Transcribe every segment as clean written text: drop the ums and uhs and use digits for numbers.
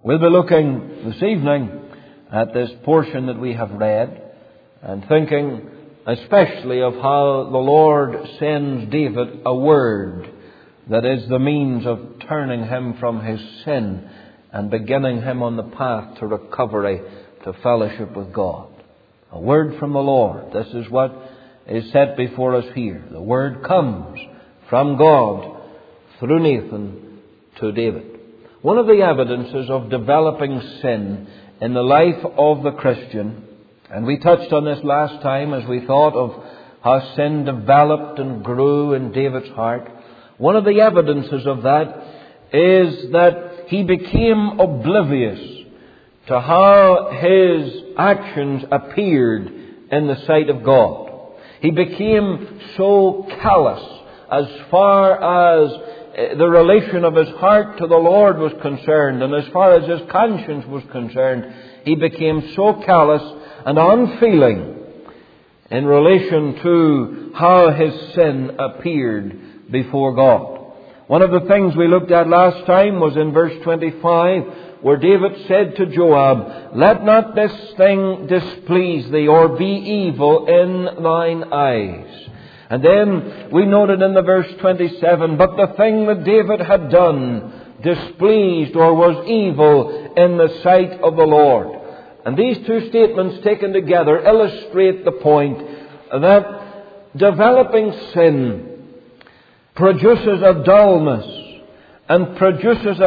We'll be looking this evening at this portion that we have read and thinking especially of how the Lord sends David a word that is the means of turning him from his sin and beginning him on the path to recovery, to fellowship with God. A word from the Lord. This is what is set before us here. The word comes from God through Nathan to David. One of the evidences of developing sin in the life of the Christian, and we touched on this last time as we thought of how sin developed and grew in David's heart. One of the evidences of that is that he became oblivious to how his actions appeared in the sight of God. He became so callous as far as the relation of his heart to the Lord was concerned, and as far as his conscience was concerned, he became so callous and unfeeling in relation to how his sin appeared before God. One of the things we looked at last time was in verse 25, where David said to Joab, "Let not this thing displease thee, or be evil in thine eyes." And then we noted in the verse 27, "But the thing that David had done displeased or was evil in the sight of the Lord." And these two statements taken together illustrate the point that developing sin produces a dullness and produces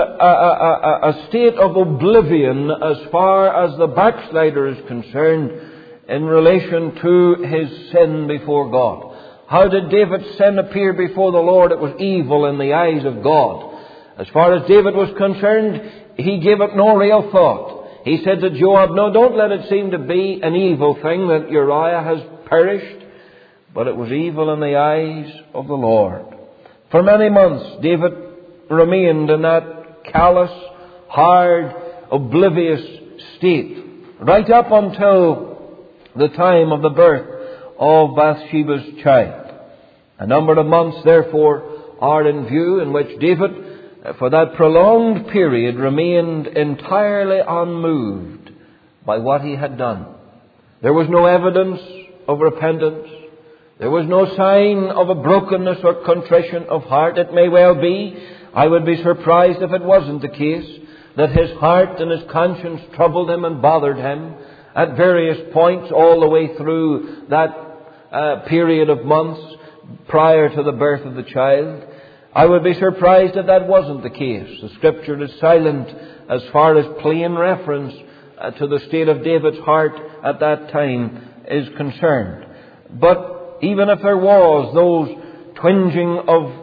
a state of oblivion as far as the backslider is concerned in relation to his sin before God. How did David's sin appear before the Lord? It was evil in the eyes of God. As far as David was concerned, he gave it no real thought. He said to Joab, "No, don't let it seem to be an evil thing that Uriah has perished." But it was evil in the eyes of the Lord. For many months, David remained in that callous, hard, oblivious state, right up until the time of the birth of Bathsheba's child. A number of months, therefore, are in view in which David, for that prolonged period, remained entirely unmoved by what he had done. There was no evidence of repentance. There was no sign of a brokenness or contrition of heart. It may well be, I would be surprised if it wasn't the case, that his heart and his conscience troubled him and bothered him at various points all the way through that period of months prior to the birth of the child. I would be surprised if that wasn't the case. The Scripture is silent as far as plain reference to the state of David's heart at that time is concerned. But even if there was those twinging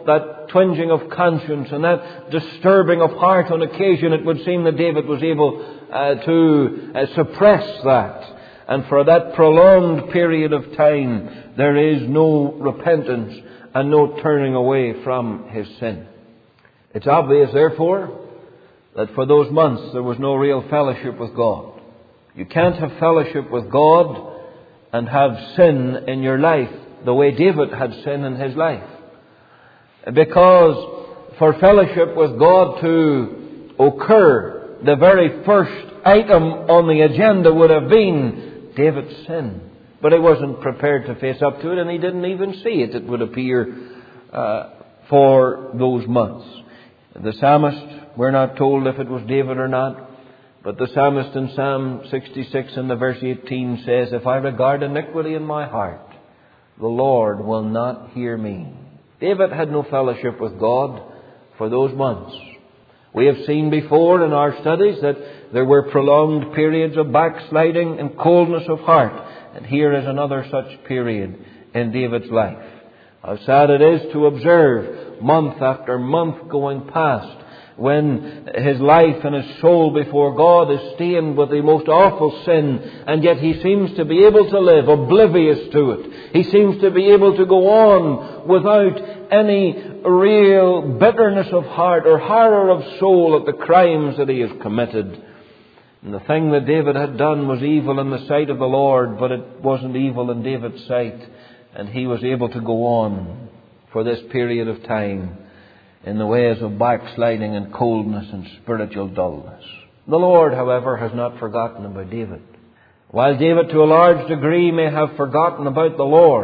of conscience and that disturbing of heart on occasion, it would seem that David was able to suppress that. And for that prolonged period of time, there is no repentance and no turning away from his sin. It's obvious, therefore, that for those months there was no real fellowship with God. You can't have fellowship with God and have sin in your life the way David had sin in his life. Because for fellowship with God to occur, the very first item on the agenda would have been David's sin. But he wasn't prepared to face up to it, and he didn't even see it, it would appear, for those months. The psalmist, we're not told if it was David or not, but the psalmist in Psalm 66 in the verse 18 says, "If I regard iniquity in my heart, the Lord will not hear me." David had no fellowship with God for those months. We have seen before in our studies that there were prolonged periods of backsliding and coldness of heart. And here is another such period in David's life. How sad it is to observe month after month going past when his life and his soul before God is stained with the most awful sin, and yet he seems to be able to live oblivious to it. He seems to be able to go on without any real bitterness of heart or horror of soul at the crimes that he has committed. And the thing that David had done was evil in the sight of the Lord, but it wasn't evil in David's sight, and he was able to go on for this period of time in the ways of backsliding and coldness and spiritual dullness. The Lord, however, has not forgotten about David. While David to a large degree may have forgotten about the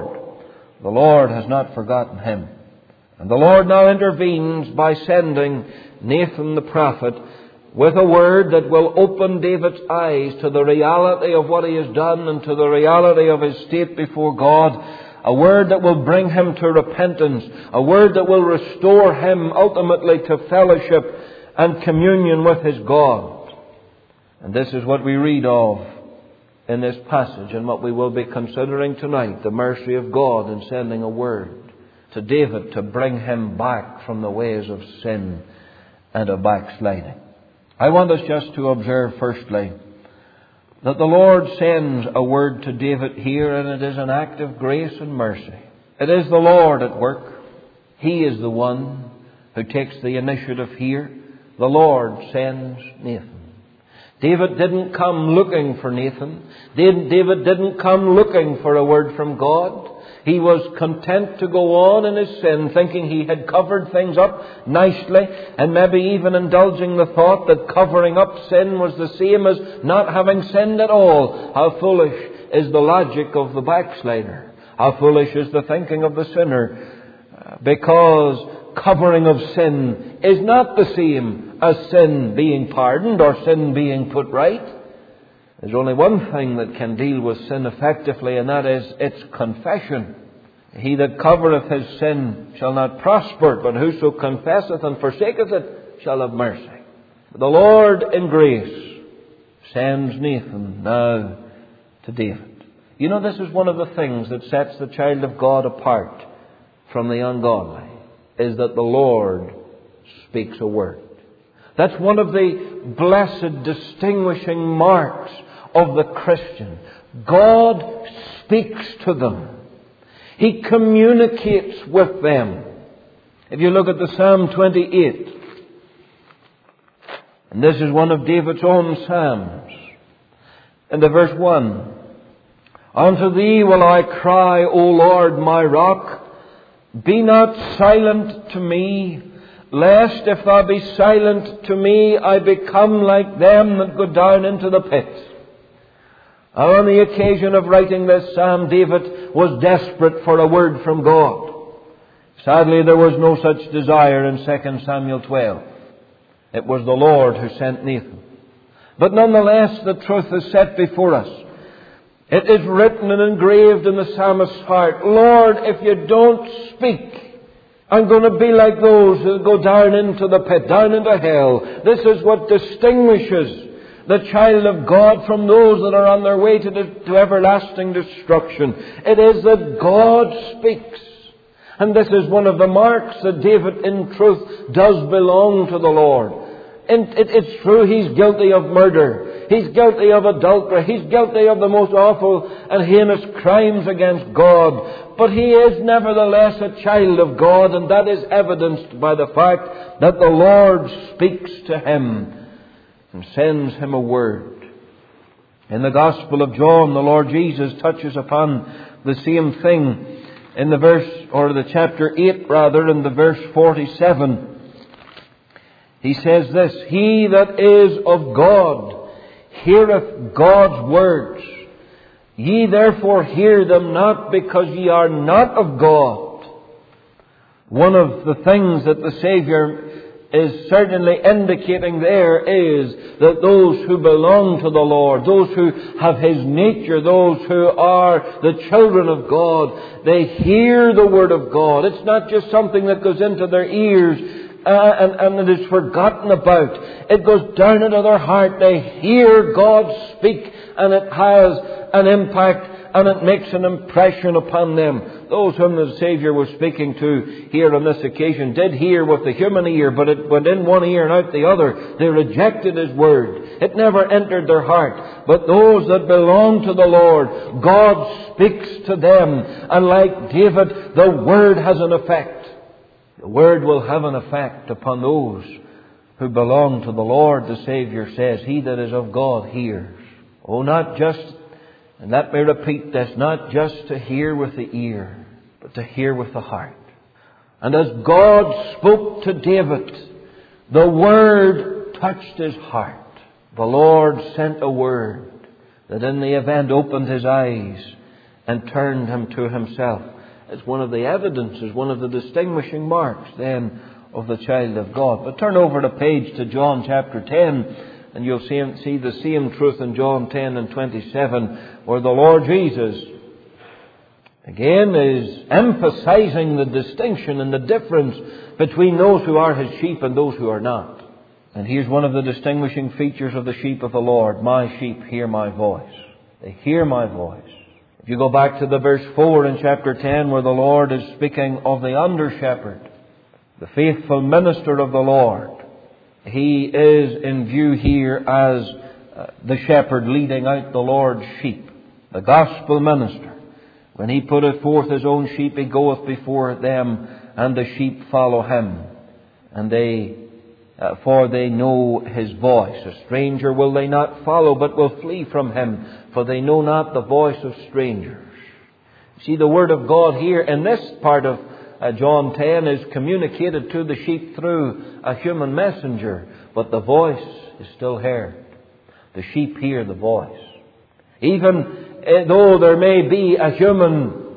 Lord has not forgotten him. And the Lord now intervenes by sending Nathan the prophet with a word that will open David's eyes to the reality of what he has done and to the reality of his state before God. A word that will bring him to repentance. A word that will restore him ultimately to fellowship and communion with his God. And this is what we read of in this passage and what we will be considering tonight. The mercy of God in sending a word to David to bring him back from the ways of sin and of backsliding. I want us just to observe firstly that the Lord sends a word to David here, and it is an act of grace and mercy. It is the Lord at work. He is the one who takes the initiative here. The Lord sends Nathan. David didn't come looking for Nathan. David didn't come looking for a word from God. He was content to go on in his sin, thinking he had covered things up nicely, and maybe even indulging the thought that covering up sin was the same as not having sinned at all. How foolish is the logic of the backslider. How foolish is the thinking of the sinner, because covering of sin is not the same as sin being pardoned or sin being put right. There's only one thing that can deal with sin effectively, and that is its confession. He that covereth his sin shall not prosper, but whoso confesseth and forsaketh it shall have mercy. The Lord in grace sends Nathan now to David. You know, this is one of the things that sets the child of God apart from the ungodly, is that the Lord speaks a word. That's one of the blessed distinguishing marks of the Christian. God speaks to them. He communicates with them. If you look at the Psalm 28, and this is one of David's own psalms, and the verse 1, Unto thee will I cry, O Lord, my rock. Be not silent to me, lest if thou be silent to me, I become like them that go down into the pit. On the occasion of writing this psalm, David was desperate for a word from God. Sadly, there was no such desire in 2 Samuel 12. It was the Lord who sent Nathan. But nonetheless, the truth is set before us. It is written and engraved in the psalmist's heart, Lord, if you don't speak, I'm going to be like those who go down into the pit, down into hell. This is what distinguishes the child of God from those that are on their way to everlasting destruction. It is that God speaks. And this is one of the marks that David in truth does belong to the Lord. And it's true he's guilty of murder. He's guilty of adultery. He's guilty of the most awful and heinous crimes against God. But he is nevertheless a child of God, and that is evidenced by the fact that the Lord speaks to him and sends him a word. In the Gospel of John, the Lord Jesus touches upon the same thing in the verse, or the chapter 8 rather, in the verse 47. He says this, He that is of God heareth God's words. Ye therefore hear them not, because ye are not of God. One of the things that the Saviour is certainly indicating there is that those who belong to the Lord, those who have His nature, those who are the children of God, they hear the Word of God. It's not just something that goes into their ears and it is forgotten about. It goes down into their heart. They hear God speak, and it has an impact and it makes an impression upon them. Those whom the Saviour was speaking to here on this occasion did hear with the human ear, but it went in one ear and out the other. They rejected His word. It never entered their heart. But those that belong to the Lord, God speaks to them. And like David, the word has an effect. The word will have an effect upon those who belong to the Lord. The Saviour says, He that is of God hears. Oh, not just, and let me repeat this, not just to hear with the ear, but to hear with the heart. And as God spoke to David, the word touched his heart. The Lord sent a word that in the event opened his eyes and turned him to himself. It's one of the evidences, one of the distinguishing marks then of the child of God. But turn over the page to John chapter 10 and you'll see the same truth in John 10 and 27 where the Lord Jesus again is emphasizing the distinction and the difference between those who are his sheep and those who are not. And here's one of the distinguishing features of the sheep of the Lord. My sheep hear my voice. They hear my voice. If you go back to the verse 4 in chapter 10 where the Lord is speaking of the under-shepherd, the faithful minister of the Lord, he is in view here as the shepherd leading out the Lord's sheep, the gospel minister. When he putteth forth his own sheep, he goeth before them, and the sheep follow him. And for they know his voice. A stranger will they not follow, but will flee from him, for they know not the voice of strangers. See, the word of God here in this part of John 10 is communicated to the sheep through a human messenger, but the voice is still heard. The sheep hear the voice. Even though there may be a human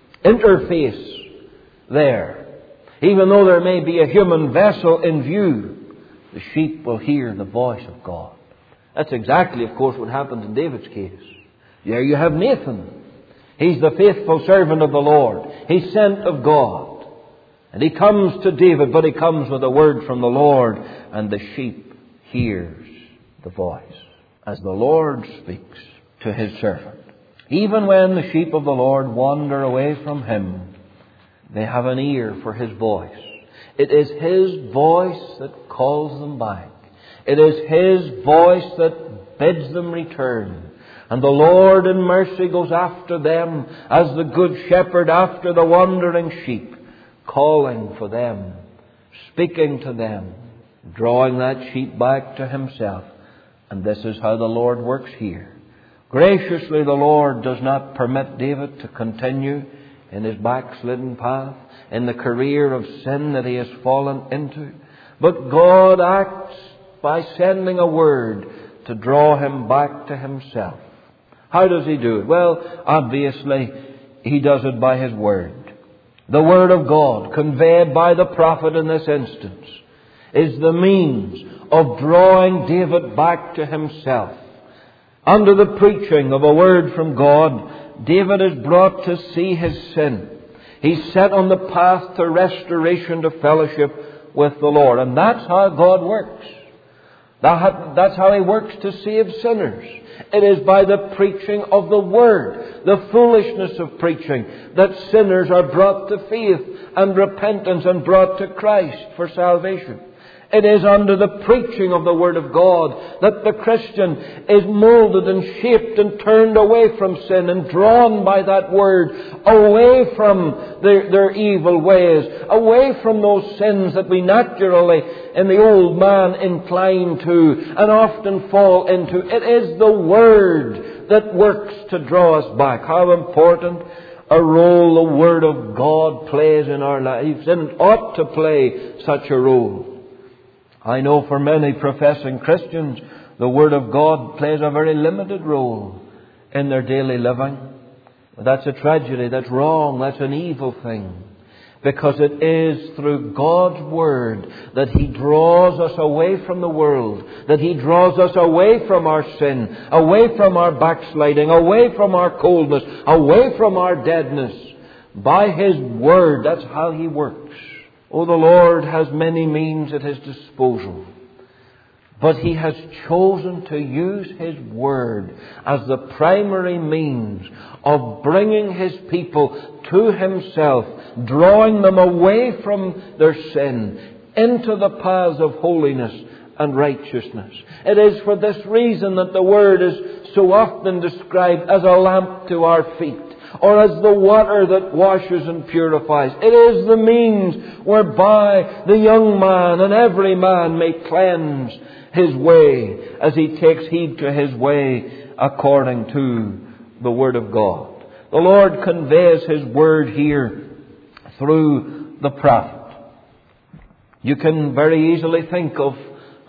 interface there, even though there may be a human vessel in view, the sheep will hear the voice of God. That's exactly, of course, what happened in David's case. There you have Nathan. He's the faithful servant of the Lord. He's sent of God. And he comes to David, but he comes with a word from the Lord, and the sheep hears the voice as the Lord speaks to his servant. Even when the sheep of the Lord wander away from him, they have an ear for his voice. It is his voice that calls them back. It is his voice that bids them return. And the Lord in mercy goes after them as the good shepherd after the wandering sheep, calling for them, speaking to them, drawing that sheep back to himself. And this is how the Lord works here. Graciously, the Lord does not permit David to continue in his backslidden path, in the career of sin that he has fallen into. But God acts by sending a word to draw him back to himself. How does he do it? Well, obviously, he does it by his word. The word of God, conveyed by the prophet in this instance, is the means of drawing David back to himself. Under the preaching of a word from God, David is brought to see his sin. He's set on the path to restoration, to fellowship with the Lord. And that's how God works. That's how he works to save sinners. It is by the preaching of the Word, the foolishness of preaching, that sinners are brought to faith and repentance and brought to Christ for salvation. It is under the preaching of the Word of God that the Christian is moulded and shaped and turned away from sin and drawn by that Word away from their evil ways, away from those sins that we naturally in the old man incline to and often fall into. It is the Word that works to draw us back. How important a role the Word of God plays in our lives, and it ought to play such a role. I know for many professing Christians, the Word of God plays a very limited role in their daily living. That's a tragedy. That's wrong. That's an evil thing. Because it is through God's Word that He draws us away from the world, that He draws us away from our sin, away from our backsliding, away from our coldness, away from our deadness. By His Word, that's how He works. Oh, the Lord has many means at His disposal. But He has chosen to use His Word as the primary means of bringing His people to Himself, drawing them away from their sin into the paths of holiness and righteousness. It is for this reason that the Word is so often described as a lamp to our feet, or as the water that washes and purifies. It is the means whereby the young man and every man may cleanse his way as he takes heed to his way according to the Word of God. The Lord conveys His Word here through the prophet. You can very easily think of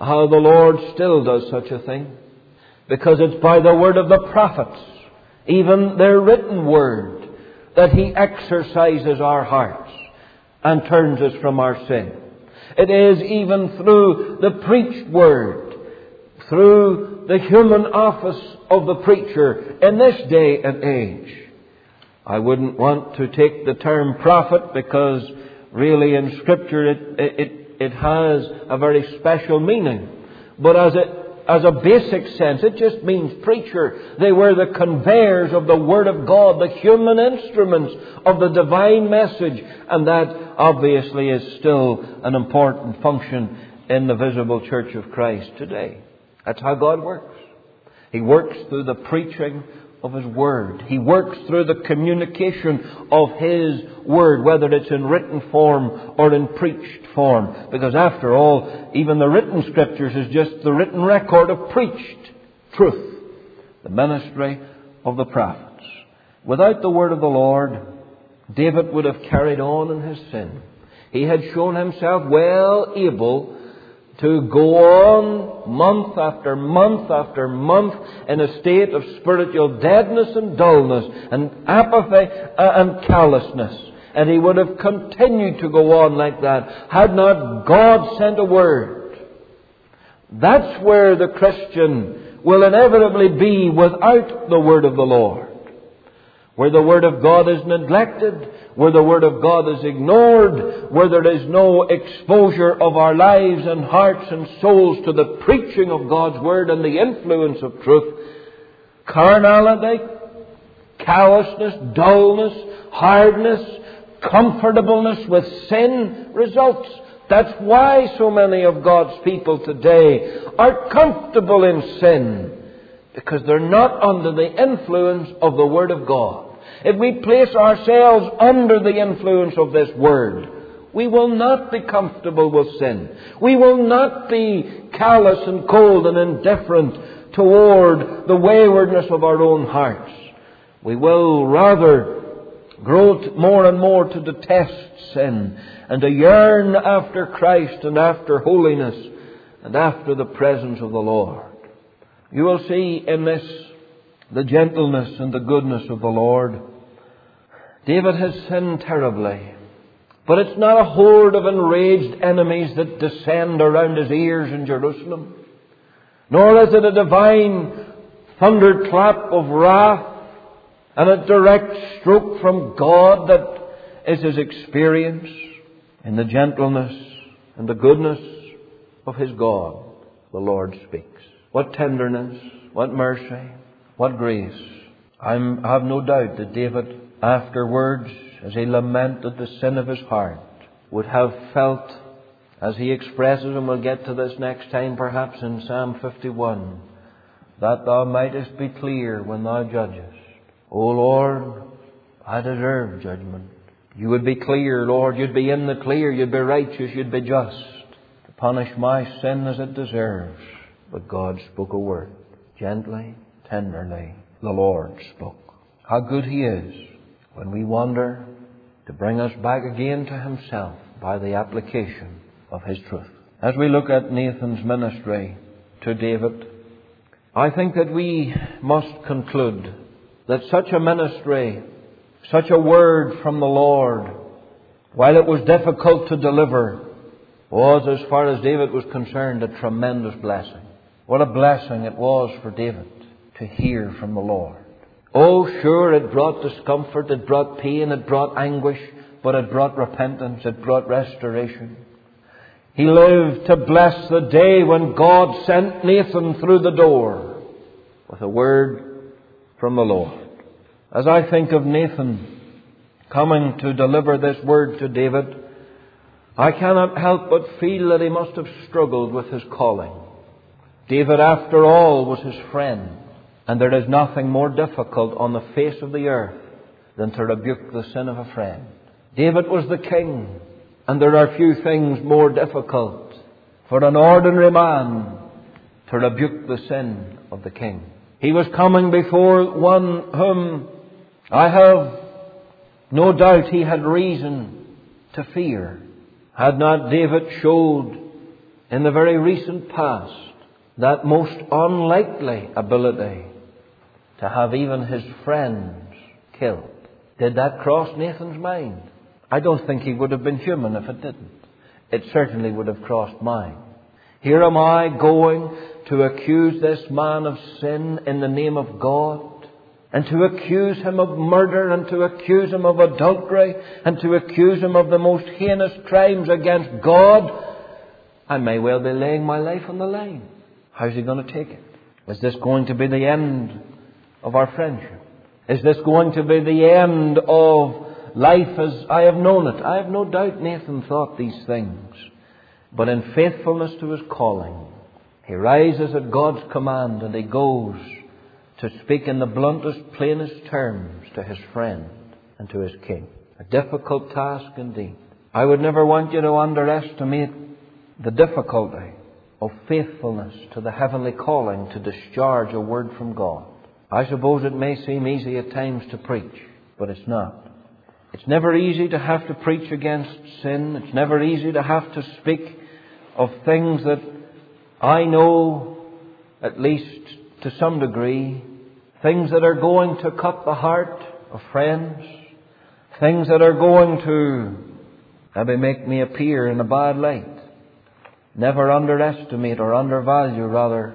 how the Lord still does such a thing. Because it's by the word of the prophets, even their written word, that He exercises our hearts and turns us from our sin. It is even through the preached word, through the human office of the preacher in this day and age. I wouldn't want to take the term prophet, because really in Scripture it has a very special meaning. But as a basic sense, it just means preacher. They were the conveyors of the Word of God, the human instruments of the divine message. And that obviously is still an important function in the visible church of Christ today. That's how God works. He works through the preaching of His Word. He works through the communication of His Word, whether it's in written form or in preached form. Because after all, even the written Scriptures is just the written record of preached truth, the ministry of the prophets. Without the Word of the Lord, David would have carried on in his sin. He had shown himself well able to go on month after month after month in a state of spiritual deadness and dullness and apathy and callousness. And he would have continued to go on like that had not God sent a word. That's where the Christian will inevitably be without the word of the Lord. Where the Word of God is neglected, where the Word of God is ignored, where there is no exposure of our lives and hearts and souls to the preaching of God's Word and the influence of truth, carnality, callousness, dullness, hardness, comfortableness with sin results. That's why so many of God's people today are comfortable in sin, because they're not under the influence of the Word of God. If we place ourselves under the influence of this Word, we will not be comfortable with sin. We will not be callous and cold and indifferent toward the waywardness of our own hearts. We will rather grow more and more to detest sin and to yearn after Christ and after holiness and after the presence of the Lord. You will see in this the gentleness and the goodness of the Lord. David has sinned terribly, but it's not a horde of enraged enemies that descend around his ears in Jerusalem, nor is it a divine thunderclap of wrath and a direct stroke from God that is his experience. In the gentleness and the goodness of his God, the Lord speaks. What tenderness, what mercy, what grace. I have no doubt that David, afterwards, as he lamented the sin of his heart, would have felt, as he expresses, and we'll get to this next time perhaps in Psalm 51, that thou mightest be clear when thou judgest. O Lord, I deserve judgment. You would be clear, Lord. You'd be in the clear. You'd be righteous. You'd be just to punish my sin as it deserves. But God spoke a word. Gently, tenderly, the Lord spoke. How good He is when we wander, to bring us back again to Himself by the application of His truth. As we look at Nathan's ministry to David, I think that we must conclude that such a ministry, such a word from the Lord, while it was difficult to deliver, was, as far as David was concerned, a tremendous blessing. What a blessing it was for David to hear from the Lord. Oh, sure, it brought discomfort, it brought pain, it brought anguish, but it brought repentance, it brought restoration. He lived to bless the day when God sent Nathan through the door with a word from the Lord. As I think of Nathan coming to deliver this word to David, I cannot help but feel that he must have struggled with his calling. David, after all, was his friend. And there is nothing more difficult on the face of the earth than to rebuke the sin of a friend. David was the king, and there are few things more difficult for an ordinary man to rebuke the sin of the king. He was coming before one whom I have no doubt he had reason to fear. Had not David showed in the very recent past, that most unlikely ability to have even his friends killed. Did that cross Nathan's mind? I don't think he would have been human if it didn't. It certainly would have crossed mine. Here am I going to accuse this man of sin in the name of God, and to accuse him of murder, and to accuse him of adultery, and to accuse him of the most heinous crimes against God. I may well be laying my life on the line. How's he going to take it? Is this going to be the end of our friendship? Is this going to be the end of life as I have known it? I have no doubt Nathan thought these things. But in faithfulness to his calling, he rises at God's command and he goes to speak in the bluntest, plainest terms to his friend and to his king. A difficult task indeed. I would never want you to underestimate the difficulty of faithfulness to the heavenly calling to discharge a word from God. I suppose it may seem easy at times to preach, but it's not. It's never easy to have to preach against sin. It's never easy to have to speak of things that I know, at least to some degree, things that are going to cut the heart of friends, things that are going to maybe make me appear in a bad light. Never underestimate or undervalue, rather,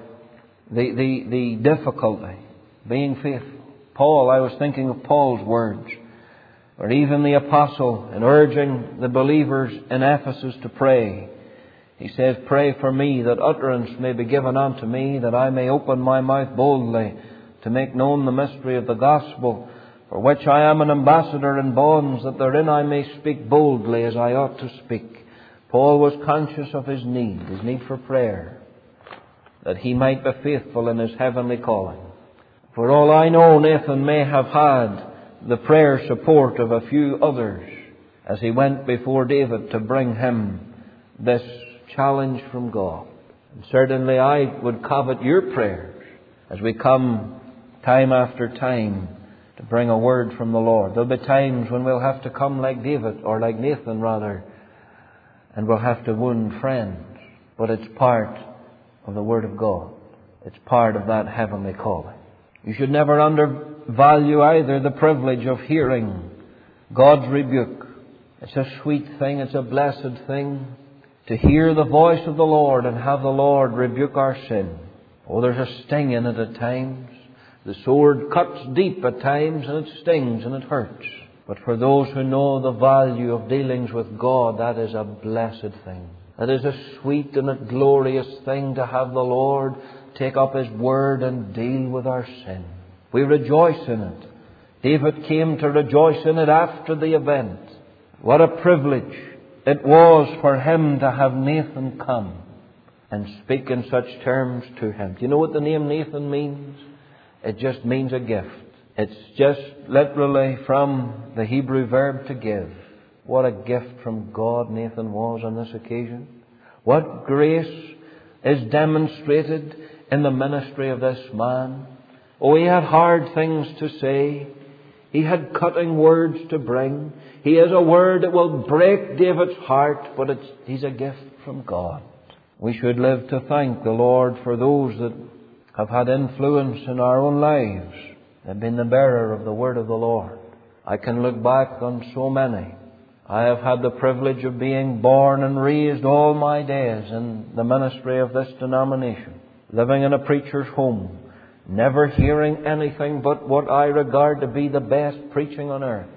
the difficulty being faithful. Paul, I was thinking of Paul's words, or even the apostle, in urging the believers in Ephesus to pray. He says, "Pray for me that utterance may be given unto me, that I may open my mouth boldly to make known the mystery of the gospel, for which I am an ambassador in bonds, that therein I may speak boldly as I ought to speak." Paul was conscious of his need for prayer, that he might be faithful in his heavenly calling. For all I know, Nathan may have had the prayer support of a few others as he went before David to bring him this challenge from God. And certainly I would covet your prayers as we come time after time to bring a word from the Lord. There'll be times when we'll have to come like David, or like Nathan rather, and we'll have to wound friends. But it's part of the Word of God. It's part of that heavenly calling. You should never undervalue either the privilege of hearing God's rebuke. It's a sweet thing, it's a blessed thing to hear the voice of the Lord and have the Lord rebuke our sin. Oh, there's a sting in it at times. The sword cuts deep at times, and it stings and it hurts. But for those who know the value of dealings with God, that is a blessed thing. That is a sweet and a glorious thing to have the Lord take up His Word and deal with our sin. We rejoice in it. David came to rejoice in it after the event. What a privilege it was for him to have Nathan come and speak in such terms to him. Do you know what the name Nathan means? It just means a gift. It's just literally from the Hebrew verb to give. What a gift from God Nathan was on this occasion. What grace is demonstrated in the ministry of this man. Oh, he had hard things to say. He had cutting words to bring. He has a word that will break David's heart, but he's a gift from God. We should live to thank the Lord for those that have had influence in our own lives and been the bearer of the word of the Lord. I can look back on so many. I have had the privilege of being born and raised all my days in the ministry of this denomination, living in a preacher's home, never hearing anything but what I regard to be the best preaching on earth,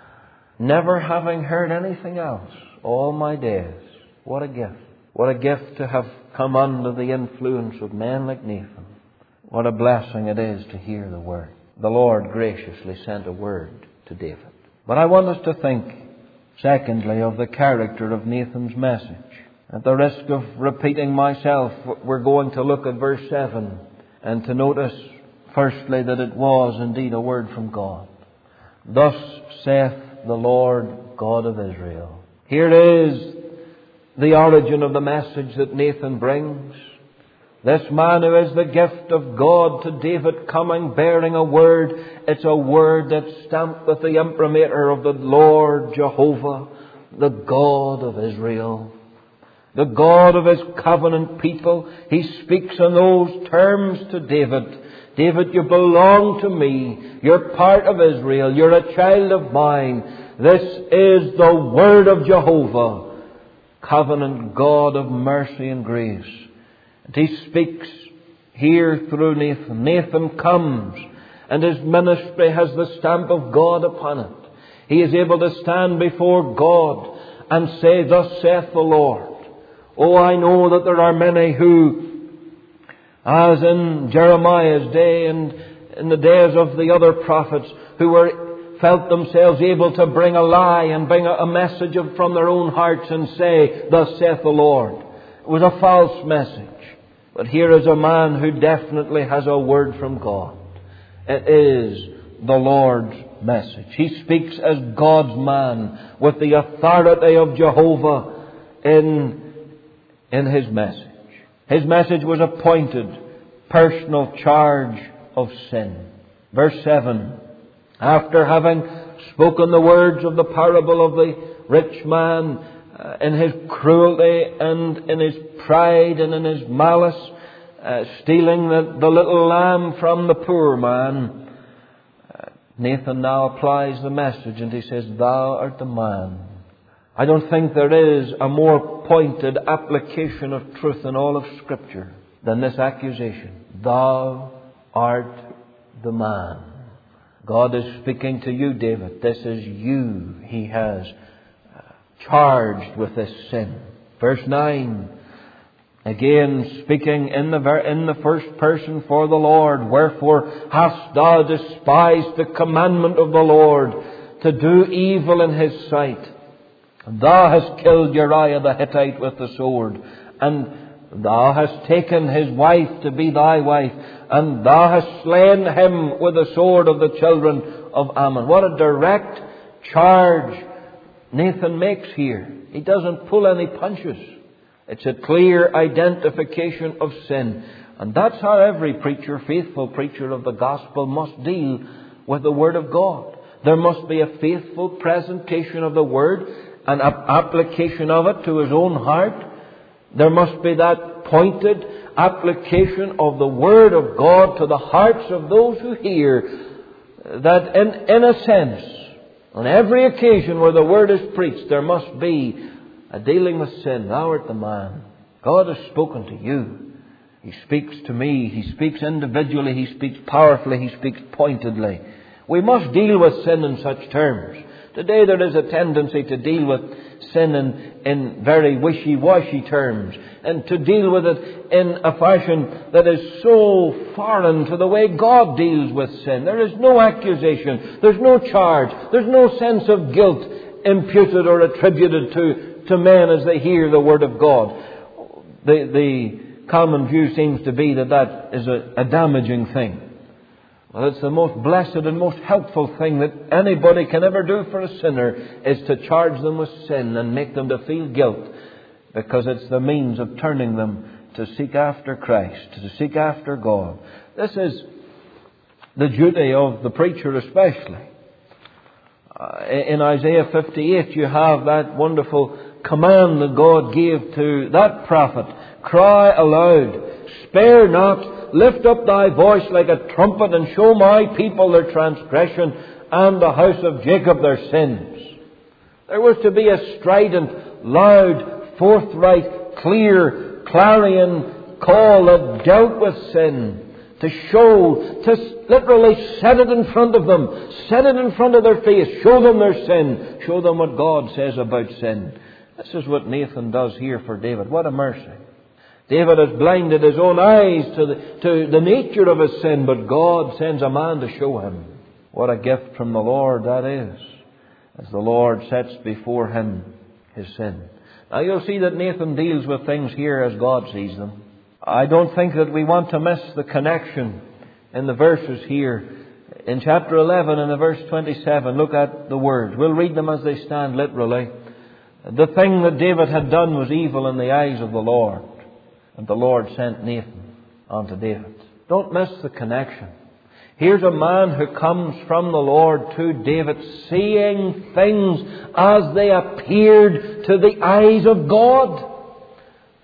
never having heard anything else all my days. What a gift. What a gift to have come under the influence of men like Nathan. What a blessing it is to hear the word. The Lord graciously sent a word to David. But I want us to think, secondly, of the character of Nathan's message. At the risk of repeating myself, we're going to look at verse 7 and to notice, firstly, that it was indeed a word from God. Thus saith the Lord God of Israel. Here is the origin of the message that Nathan brings. This man who is the gift of God to David coming, bearing a word. It's a word that's stamped with the imprimatur of the Lord Jehovah, the God of Israel. the God of His covenant people. He speaks in those terms to David. David, you belong to me. You're part of Israel. You're a child of mine. This is the word of Jehovah, covenant God of mercy and grace. And He speaks here through Nathan. Nathan comes, and his ministry has the stamp of God upon it. He is able to stand before God and say, thus saith the Lord. Oh, I know that there are many who, as in Jeremiah's day and in the days of the other prophets, who felt themselves able to bring a lie and bring a message from their own hearts and say, thus saith the Lord. It was a false message. But here is a man who definitely has a word from God. It is the Lord's message. He speaks as God's man with the authority of Jehovah in His message. His message was a pointed, personal charge of sin. Verse 7, after having spoken the words of the parable of the rich man in his cruelty and in his pride and in his malice, stealing the little lamb from the poor man, Nathan now applies the message and he says, thou art the man. I don't think there is a more pointed application of truth in all of Scripture than this accusation. Thou art the man. God is speaking to you, David. This is you He has charged with this sin. Verse 9, again speaking in the first person for the Lord. Wherefore hast thou despised the commandment of the Lord to do evil in His sight? Thou hast killed Uriah the Hittite with the sword, and thou hast taken his wife to be thy wife, and thou hast slain him with the sword of the children of Ammon. What a direct charge Nathan makes here. He doesn't pull any punches. It's a clear identification of sin. And that's how every preacher, faithful preacher of the gospel, must deal with the Word of God. There must be a faithful presentation of the Word, an application of it to his own heart. There must be that pointed application of the Word of God to the hearts of those who hear, that in a sense, on every occasion where the Word is preached, there must be a dealing with sin. Thou art the man. God has spoken to you. He speaks to me. He speaks individually. He speaks powerfully. He speaks pointedly. We must deal with sin in such terms. Today there is a tendency to deal with sin in very wishy-washy terms, and to deal with it in a fashion that is so foreign to the way God deals with sin. There is no accusation. There's no charge. There's no sense of guilt imputed or attributed to men as they hear the Word of God. The common view seems to be that is a damaging thing. Well, it's the most blessed and most helpful thing that anybody can ever do for a sinner, is to charge them with sin and make them to feel guilt, because it's the means of turning them to seek after Christ, to seek after God. This is the duty of the preacher especially. In Isaiah 58 you have that wonderful command that God gave to that prophet. Cry aloud, spare not, lift up thy voice like a trumpet, and show my people their transgression and the house of Jacob their sins. There was to be a strident, loud, forthright, clear, clarion call that dealt with sin, to show, to literally set it in front of them, set it in front of their face, show them their sin, show them what God says about sin. This is what Nathan does here for David. What a mercy. David has blinded his own eyes to the nature of his sin, but God sends a man to show him. What a gift from the Lord that is, as the Lord sets before him his sin. Now you'll see that Nathan deals with things here as God sees them. I don't think that we want to miss the connection in the verses here. In chapter 11 and verse 27, look at the words. We'll read them as they stand literally. The thing that David had done was evil in the eyes of the Lord, and the Lord sent Nathan unto David. Don't miss the connection. Here's a man who comes from the Lord to David, seeing things as they appeared to the eyes of God.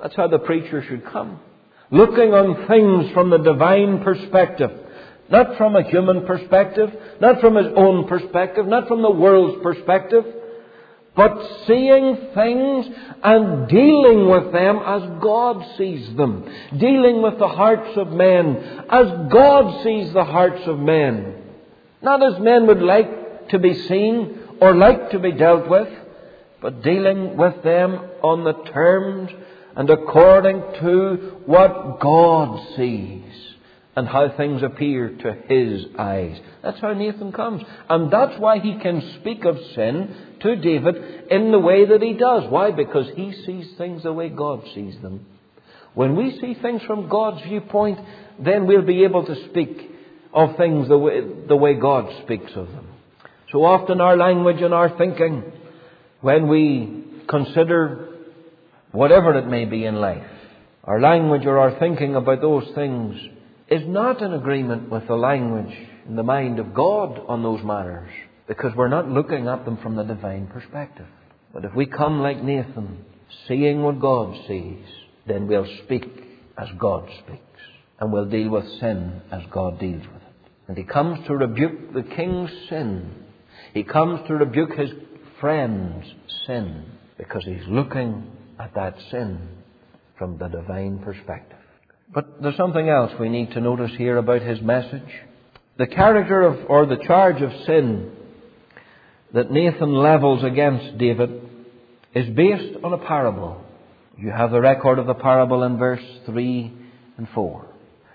That's how the preacher should come. Looking on things from the divine perspective. Not from a human perspective, not from his own perspective, not from the world's perspective, but seeing things and dealing with them as God sees them. Dealing with the hearts of men as God sees the hearts of men. Not as men would like to be seen or like to be dealt with, but dealing with them on the terms and according to what God sees and how things appear to His eyes. That's how Nathan comes. And that's why he can speak of sin to David in the way that he does. Why? Because he sees things the way God sees them. When we see things from God's viewpoint, then we'll be able to speak of things the way God speaks of them. So often our language and our thinking, when we consider whatever it may be in life, our language or our thinking about those things is not in agreement with the language and the mind of God on those matters, because we're not looking at them from the divine perspective. But if we come like Nathan, seeing what God sees, then we'll speak as God speaks, and we'll deal with sin as God deals with it. And he comes to rebuke the king's sin. He comes to rebuke his friend's sin, because he's looking at that sin from the divine perspective. But there's something else we need to notice here about his message. The character of, or the charge of sin that Nathan levels against David is based on a parable. You have the record of the parable in verse 3 and 4.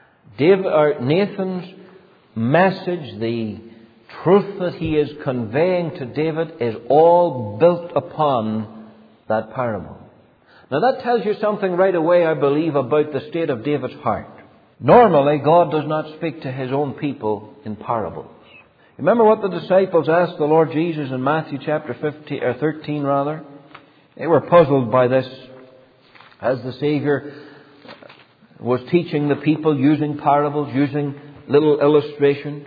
Nathan's message, the truth that he is conveying to David, is all built upon that parable. Now that tells you something right away, I believe, about the state of David's heart. Normally, God does not speak to His own people in parables. Remember what the disciples asked the Lord Jesus in Matthew chapter 13, rather? They were puzzled by this as the Savior was teaching the people using parables, using little illustrations.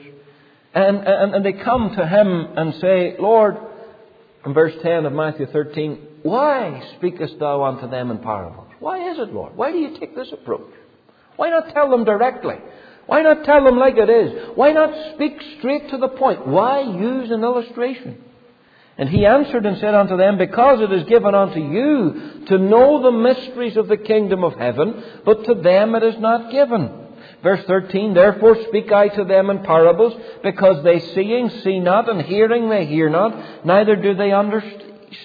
And they come to Him and say, Lord, in verse 10 of Matthew 13, why speakest thou unto them in parables? Why is it, Lord? Why do you take this approach? Why not tell them directly? Why not tell them like it is? Why not speak straight to the point? Why use an illustration? And He answered and said unto them, because it is given unto you to know the mysteries of the kingdom of heaven, but to them it is not given. Verse 13, therefore speak I to them in parables, because they seeing see not, and hearing they hear not, neither do they understand.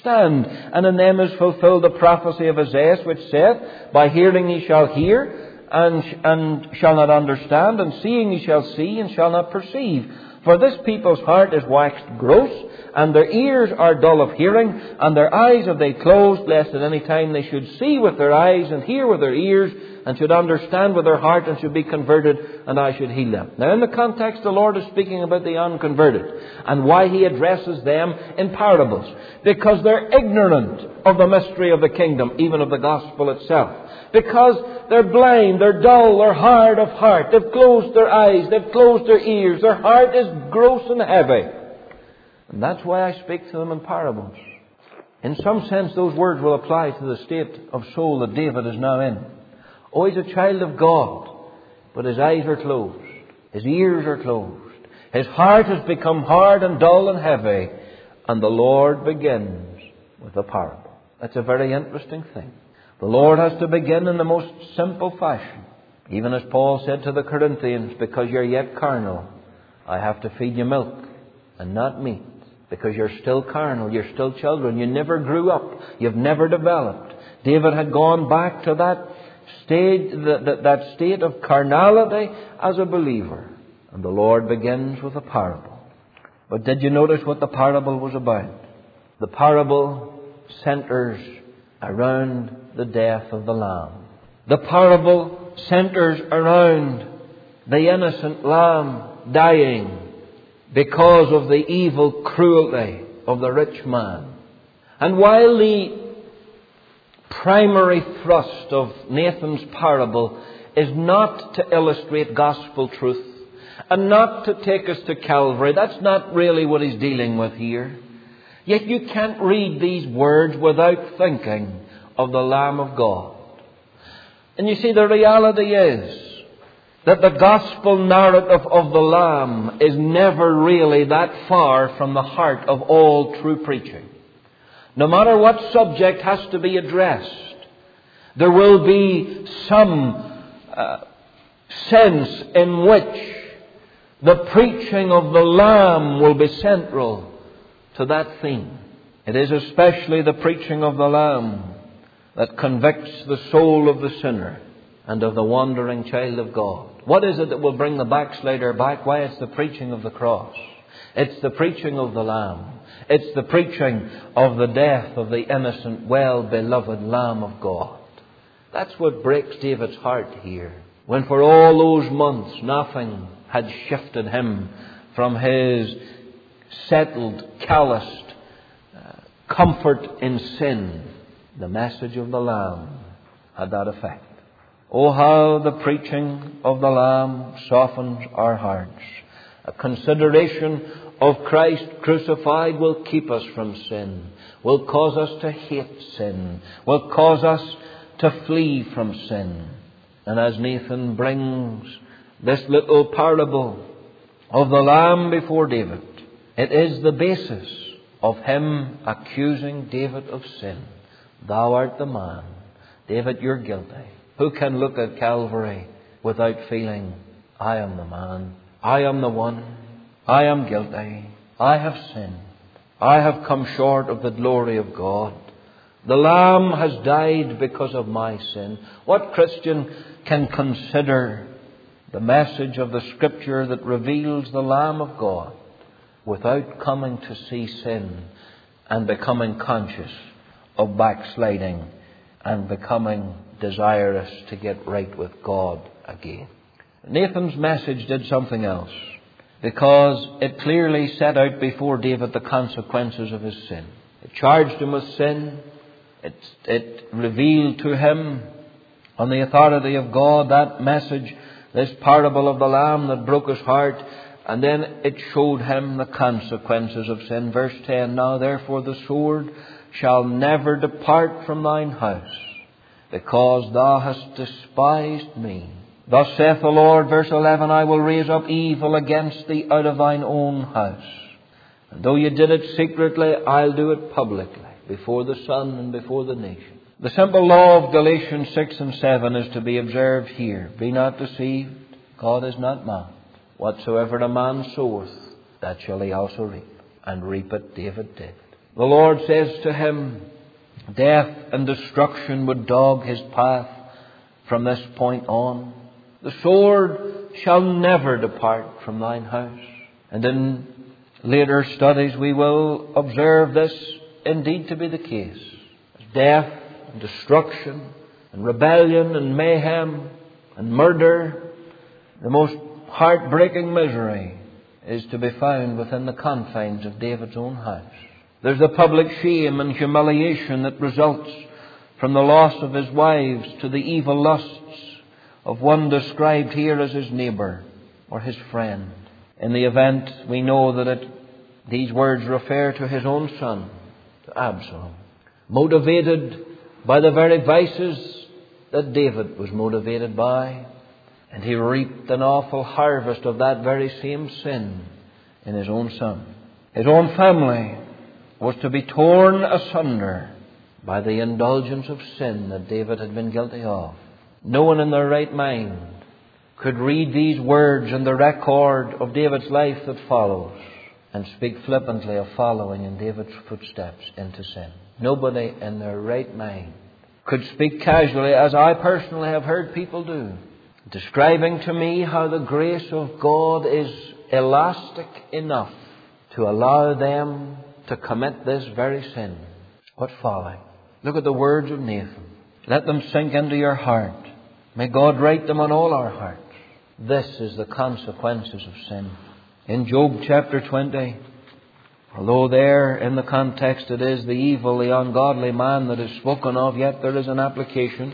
And in them is fulfilled the prophecy of Isaiah, which saith, by hearing ye shall hear, and shall not understand, and seeing ye shall see, and shall not perceive. For this people's heart is waxed gross, and their ears are dull of hearing, and their eyes have they closed, lest at any time they should see with their eyes, and hear with their ears, and should understand with their heart, and should be converted, and I should heal them. Now in the context, the Lord is speaking about the unconverted, and why He addresses them in parables. Because they're ignorant of the mystery of the kingdom, even of the gospel itself. Because they're blind, they're dull, they're hard of heart. They've closed their eyes, they've closed their ears. Their heart is gross and heavy. And that's why I speak to them in parables. In some sense, those words will apply to the state of soul that David is now in. Oh, he's a child of God, but his eyes are closed. His ears are closed. His heart has become hard and dull and heavy. And the Lord begins with a parable. That's a very interesting thing. The Lord has to begin in the most simple fashion. Even as Paul said to the Corinthians, because you're yet carnal, I have to feed you milk and not meat. Because you're still carnal, you're still children. You never grew up. You've never developed. David had gone back to that state of carnality as a believer. And the Lord begins with a parable. But did you notice what the parable was about? The parable centers around the death of the Lamb. The parable centers around the innocent Lamb dying because of the evil cruelty of the rich man. And while the primary thrust of Nathan's parable is not to illustrate gospel truth and not to take us to Calvary, that's not really what he's dealing with here. Yet you can't read these words without thinking of the Lamb of God. And you see, the reality is that the gospel narrative of the Lamb is never really that far from the heart of all true preaching. No matter what subject has to be addressed, there will be some sense in which the preaching of the Lamb will be central to that theme. It is especially the preaching of the Lamb that convicts the soul of the sinner and of the wandering child of God. What is it that will bring the backslider back? Why, it's the preaching of the cross. It's the preaching of the Lamb. It's the preaching of the death of the innocent, well-beloved Lamb of God. That's what breaks David's heart here. When for all those months nothing had shifted him from his settled, calloused comfort in sin, the message of the Lamb had that effect. Oh, how the preaching of the Lamb softens our hearts. A consideration of Christ crucified will keep us from sin, will cause us to hate sin, will cause us to flee from sin. And as Nathan brings this little parable of the Lamb before David, it is the basis of him accusing David of sin. Thou art the man. David, you're guilty. Who can look at Calvary without feeling, I am the man, I am the one, I am guilty, I have sinned, I have come short of the glory of God. The Lamb has died because of my sin. What Christian can consider the message of the Scripture that reveals the Lamb of God without coming to see sin and becoming conscious of backsliding and becoming desirous to get right with God again? Nathan's message did something else, because it clearly set out before David the consequences of his sin. It charged him with sin. It revealed to him, on the authority of God, that message, this parable of the Lamb that broke his heart. And then it showed him the consequences of sin. Verse 10, Now therefore the sword shall never depart from thine house, because thou hast despised me. Thus saith the Lord, verse 11, I will raise up evil against thee out of thine own house. And though you did it secretly, I'll do it publicly, before the sun and before the nation. The simple law of Galatians 6 and 7 is to be observed here. Be not deceived, God is not mocked. Whatsoever a man soweth, that shall he also reap. And reap it David did. The Lord says to him, death and destruction would dog his path from this point on. The sword shall never depart from thine house. And in later studies we will observe this indeed to be the case. Death and destruction and rebellion and mayhem and murder, the most heartbreaking misery, is to be found within the confines of David's own house. There's the public shame and humiliation that results from the loss of his wives to the evil lusts of one described here as his neighbour or his friend. In the event, we know that these words refer to his own son, to Absalom, motivated by the very vices that David was motivated by. And he reaped an awful harvest of that very same sin in his own son. His own family was to be torn asunder by the indulgence of sin that David had been guilty of. No one in their right mind could read these words in the record of David's life that follows and speak flippantly of following in David's footsteps into sin. Nobody in their right mind could speak casually, as I personally have heard people do, describing to me how the grace of God is elastic enough to allow them to commit this very sin. What folly. Look at the words of Nathan. Let them sink into your heart. May God write them on all our hearts. This is the consequences of sin. In Job chapter 20, although there in the context it is the evil, the ungodly man that is spoken of, yet there is an application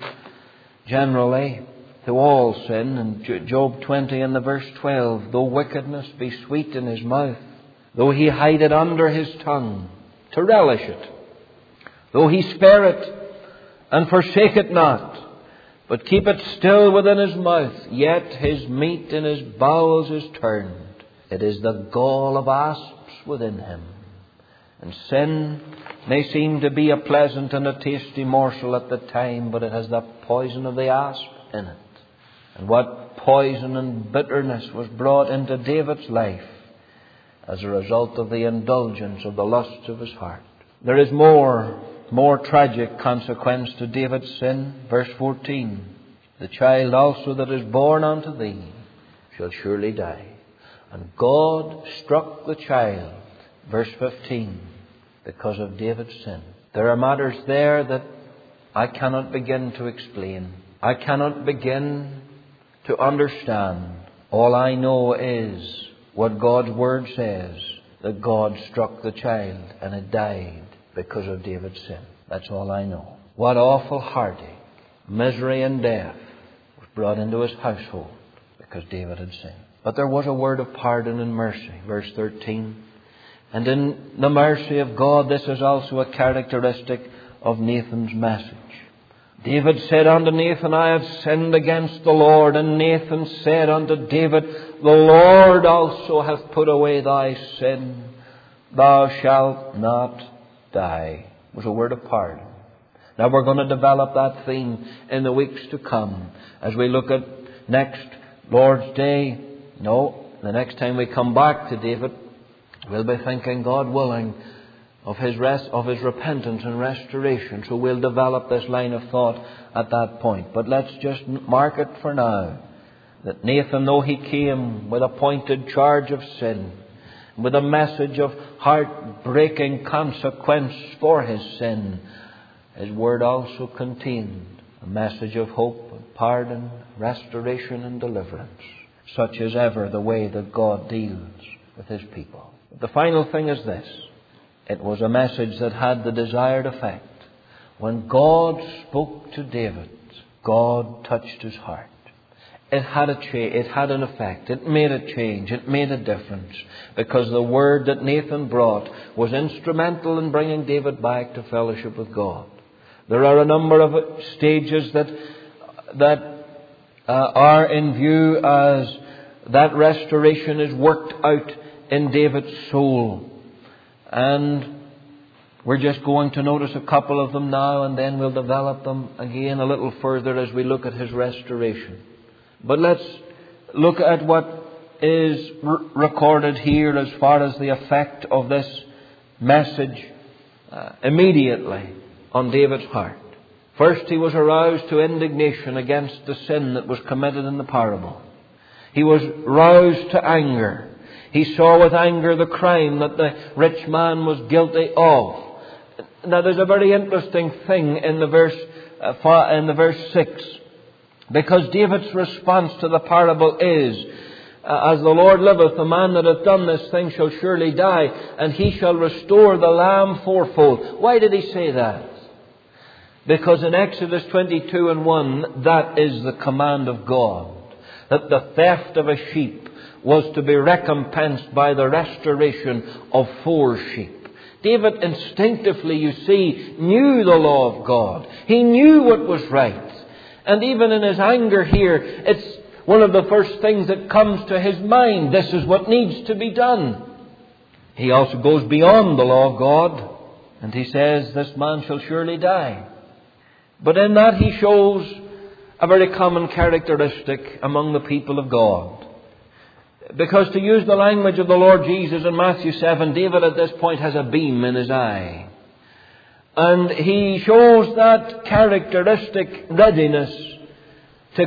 generally to all sin. In Job 20 and the verse 12, though wickedness be sweet in his mouth, though he hide it under his tongue, to relish it, though he spare it and forsake it not, but keep it still within his mouth, yet his meat in his bowels is turned. It is the gall of asps within him. And sin may seem to be a pleasant and a tasty morsel at the time, but it has the poison of the asp in it. And what poison and bitterness was brought into David's life as a result of the indulgence of the lusts of his heart. There is more tragic consequence to David's sin. Verse 14, the child also that is born unto thee shall surely die. And God struck the child, verse 15, because of David's sin. There are matters there that I cannot begin to explain. I cannot begin to understand. All I know is what God's Word says, that God struck the child and it died because of David's sin. That's all I know. What awful heartache, misery and death was brought into his household because David had sinned. But there was a word of pardon and mercy. Verse 13. And in the mercy of God, this is also a characteristic of Nathan's message. David said unto Nathan, I have sinned against the Lord. And Nathan said unto David, the Lord also hath put away thy sin. Thou shalt not die. It was a word of pardon. Now we're going to develop that theme in the weeks to come as we look at next Lord's Day. No, the next time we come back to David, we'll be thinking, God willing, of his repentance and restoration. So we'll develop this line of thought at that point. But let's just mark it for now, that Nathan, though he came with a pointed charge of sin, with a message of heart-breaking consequence for his sin, his word also contained a message of hope and pardon, restoration and deliverance, such as ever the way that God deals with his people. The final thing is this. It was a message that had the desired effect. When God spoke to David, God touched his heart. It had an effect. It made a change. It made a difference. Because the word that Nathan brought was instrumental in bringing David back to fellowship with God. There are a number of stages that are in view as that restoration is worked out in David's soul. And we're just going to notice a couple of them now, and then we'll develop them again a little further as we look at his restoration. But let's look at what is recorded here as far as the effect of this message immediately on David's heart. First, he was aroused to indignation against the sin that was committed in the parable. He was roused to anger. He saw with anger the crime that the rich man was guilty of. Now, there's a very interesting thing in the verse 6. Because David's response to the parable is, as the Lord liveth, the man that hath done this thing shall surely die, and he shall restore the lamb fourfold. Why did he say that? Because in Exodus 22:1, that is the command of God, that the theft of a sheep was to be recompensed by the restoration of 4 sheep. David instinctively, you see, knew the law of God. He knew what was right. And even in his anger here, it's one of the first things that comes to his mind. This is what needs to be done. He also goes beyond the law of God, and he says, this man shall surely die. But in that he shows a very common characteristic among the people of God. Because to use the language of the Lord Jesus in Matthew 7, David at this point has a beam in his eye. And he shows that characteristic readiness to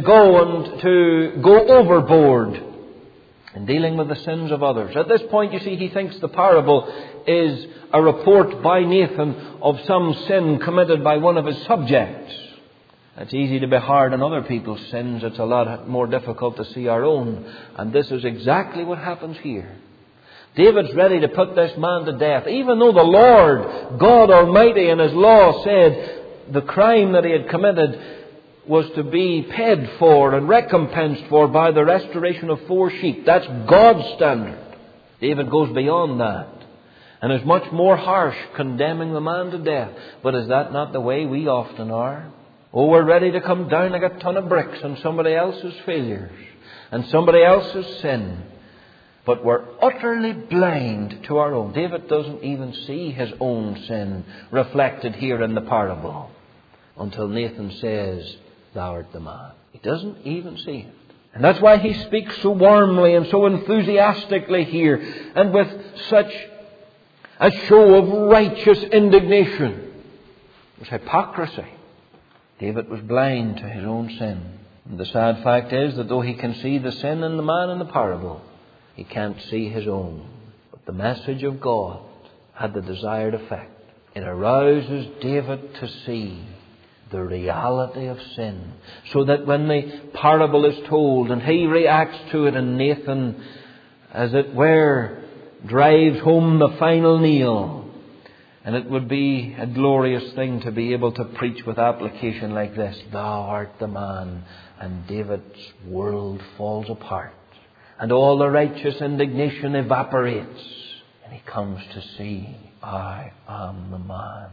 go overboard in dealing with the sins of others. At this point, you see, he thinks the parable is a report by Nathan of some sin committed by one of his subjects. It's easy to be hard on other people's sins. It's a lot more difficult to see our own. And this is exactly what happens here. David's ready to put this man to death, even though the Lord, God Almighty, in His law said the crime that he had committed was to be paid for and recompensed for by the restoration of 4 sheep. That's God's standard. David goes beyond that and is much more harsh, condemning the man to death. But is that not the way we often are? Oh, we're ready to come down like a ton of bricks on somebody else's failures and somebody else's sin. But we're utterly blind to our own. David doesn't even see his own sin reflected here in the parable until Nathan says, "Thou art the man." He doesn't even see it. And that's why he speaks so warmly and so enthusiastically here, and with such a show of righteous indignation. It was hypocrisy. David was blind to his own sin. And the sad fact is that though he can see the sin in the man in the parable, he can't see his own. But the message of God had the desired effect. It arouses David to see the reality of sin, so that when the parable is told and he reacts to it, and Nathan, as it were, drives home the final nail, and it would be a glorious thing to be able to preach with application like this: "Thou art the man," and David's world falls apart, and all the righteous indignation evaporates, and he comes to see, "I am the man.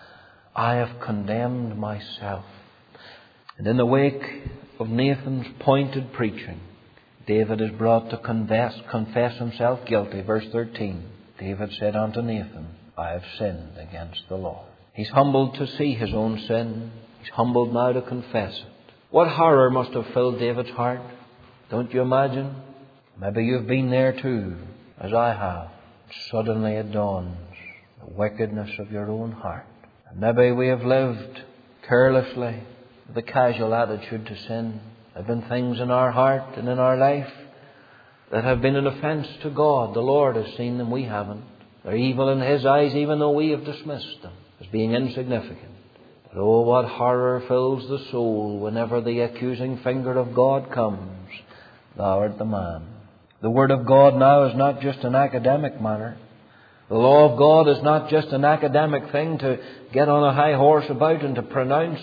I have condemned myself." And in the wake of Nathan's pointed preaching, David is brought to confess himself guilty. Verse 13, David said unto Nathan, "I have sinned against the Lord." He's humbled to see his own sin. He's humbled now to confess it. What horror must have filled David's heart? Don't you imagine? Maybe you've been there too, as I have. Suddenly it dawns, the wickedness of your own heart. Maybe we have lived carelessly with a casual attitude to sin. There have been things in our heart and in our life that have been an offence to God. The Lord has seen them, we haven't. They're evil in His eyes, even though we have dismissed them as being insignificant. But oh, what horror fills the soul whenever the accusing finger of God comes. "Thou art the man." The Word of God now is not just an academic matter. The law of God is not just an academic thing to get on a high horse about and to pronounce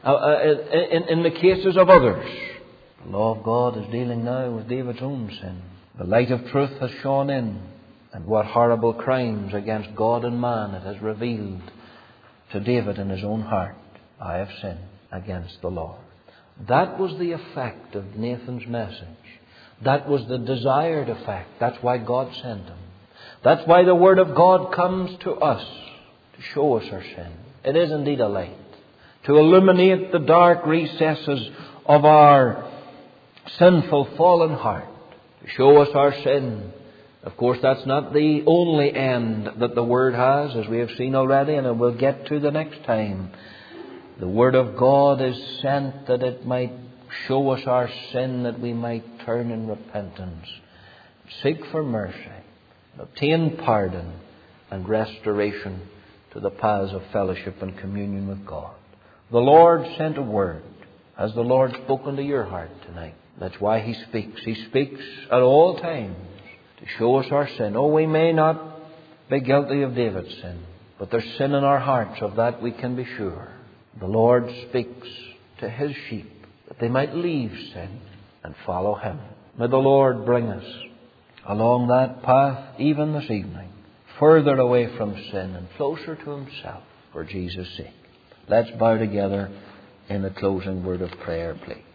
in the cases of others. The law of God is dealing now with David's own sin. The light of truth has shone in, and what horrible crimes against God and man it has revealed to David in his own heart. "I have sinned against the Lord." That was the effect of Nathan's message. That was the desired effect. That's why God sent him. That's why the Word of God comes to us, to show us our sin. It is indeed a light, to illuminate the dark recesses of our sinful, fallen heart, to show us our sin. Of course, that's not the only end that the Word has, as we have seen already, and we'll get to the next time. The Word of God is sent that it might show us our sin, that we might turn in repentance, seek for mercy, obtain pardon and restoration to the paths of fellowship and communion with God. The Lord sent a word. Has the Lord spoken to your heart tonight? That's why He speaks. He speaks at all times to show us our sin. Oh, we may not be guilty of David's sin, but there's sin in our hearts. Of that we can be sure. The Lord speaks to His sheep that they might leave sin and follow Him. May the Lord bring us along that path even this evening, further away from sin and closer to Himself for Jesus' sake. Let's bow together in a closing word of prayer, please.